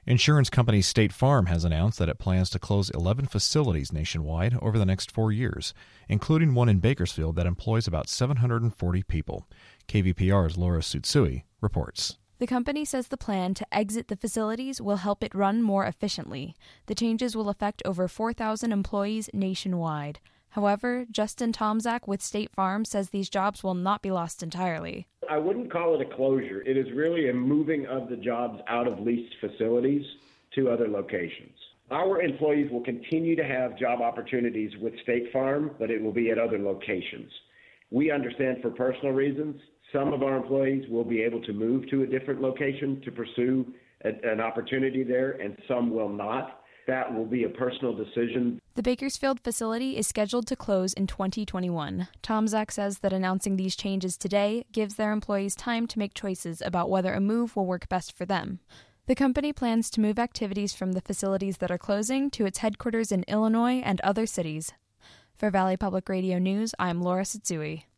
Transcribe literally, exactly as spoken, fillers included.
Insurance company State Farm has announced that it plans to close eleven facilities nationwide over the next four years, including one in Bakersfield that employs about seven hundred forty people. K V P R's Laura Tsutsui reports. The company says the plan to exit the facilities will help it run more efficiently. The changes will affect over four thousand employees nationwide. However, Justin Tomczak with State Farm says these jobs will not be lost entirely. I wouldn't call it a closure. It is really a moving of the jobs out of leased facilities to other locations. Our employees will continue to have job opportunities with State Farm, but it will be at other locations. We understand for personal reasons, some of our employees will be able to move to a different location to pursue a, an opportunity there, and some will not. That will be a personal decision. The Bakersfield facility is scheduled to close in twenty twenty-one. Tomczak says that announcing these changes today gives their employees time to make choices about whether a move will work best for them. The company plans to move activities from the facilities that are closing to its headquarters in Illinois and other cities. For Valley Public Radio News, I'm Laura Tsutsui.